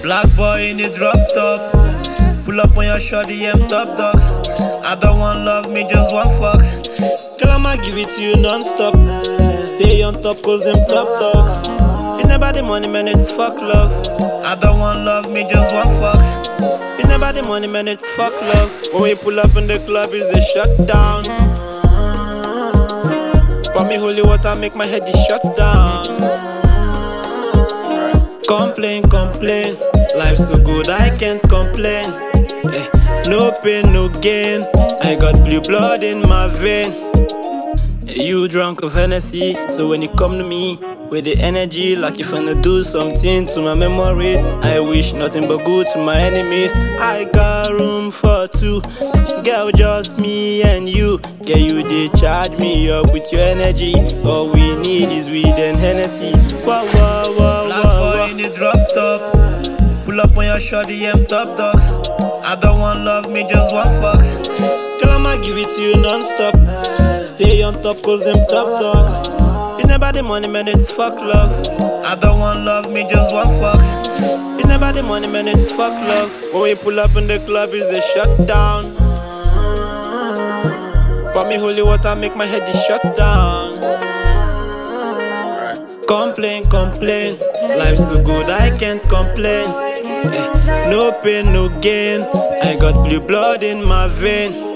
Black boy in the drop top. Pull up on your shorty, I'm top dog. I don't want love, me just want fuck. Girl, I'ma give it to you non-stop. Stay on top cause I'm top dog. You never the money, man, it's fuck love. I don't want love, me just want fuck. You never the money, man, it's fuck love. When we pull up in the club, it's a shutdown. Pour me holy water, make my head shut down. Complain, complain. Life's so good, I can't complain. No pain, no gain. I got blue blood in my vein. You drunk of Hennessy, so when you come to me with the energy, like you finna do something to my memories. I wish nothing but good to my enemies. I got room for two, girl, just me and you. Girl, you did charge me up with your energy. All we need is weed and Hennessy. Wah, wah, wah, Black boy in the drop top. Pull up on your shorty, I'm top dog. I don't want love, me just want fuck. Girl, I'ma give it to you non-stop. Stay on top cause I'm top dog. You never the money, man, it's fuck love. I don't want love, me just want fuck. You never the money, man, it's fuck love. When we pull up in the club, it's a shutdown. Pour me holy water, make my head shut down. Complain, complain. Life's so good, I can't complain. No pain, no gain. I got blue blood in my vein.